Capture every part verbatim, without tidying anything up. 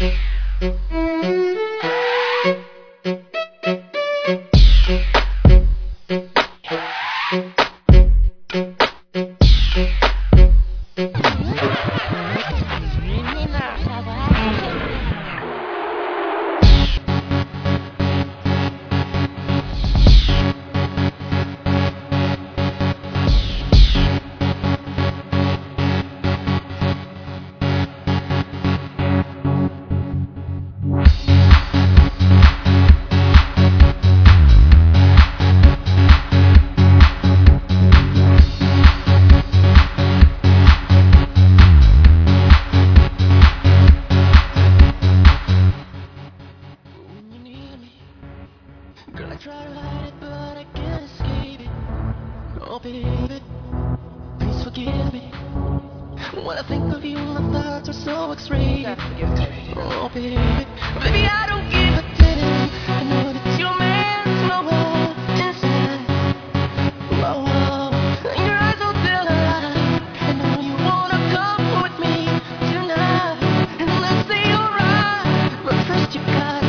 Girl, I try to hide it, but I can't escape it. Oh, baby, please forgive me. When I think of you, my thoughts are so X-rated. Oh, baby, baby, I don't give a damn. I know that your man's nowhere inside. Whoa, whoa, and your eyes don't tell a lie. I know you wanna come with me tonight, and let's say you're right. But first you gotta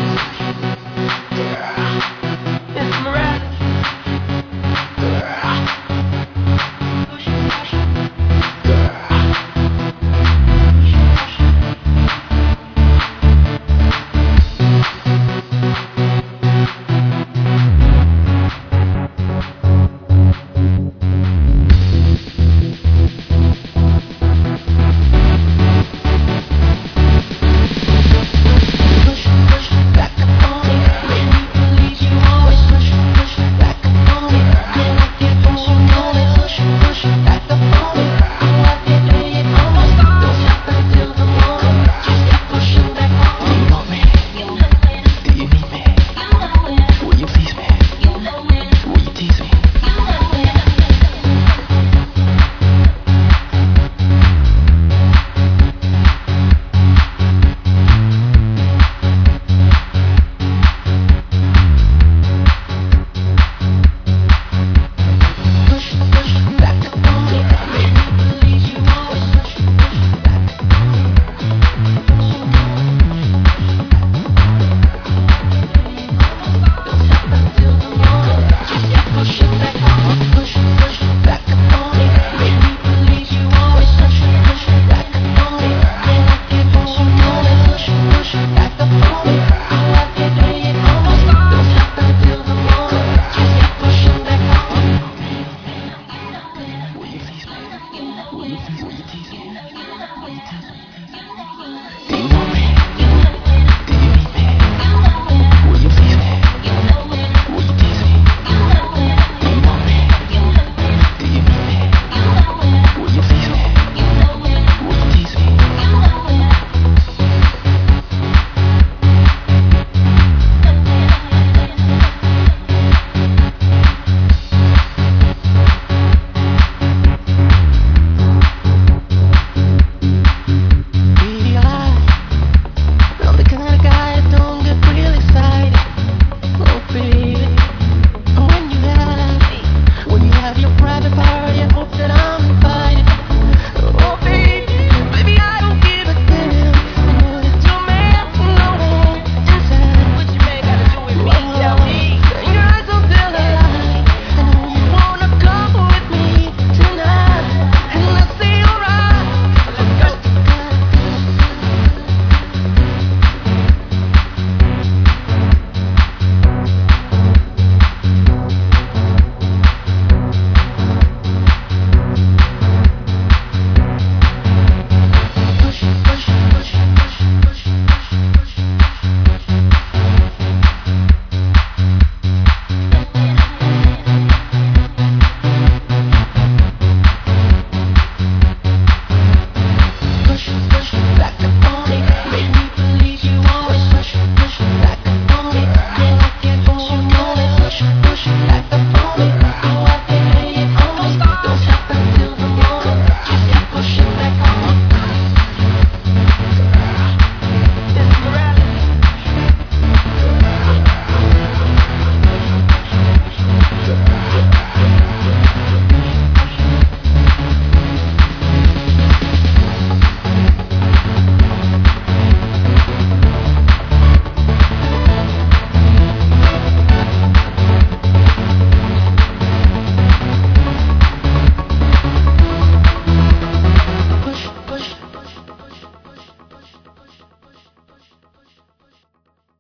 it's mirage. Push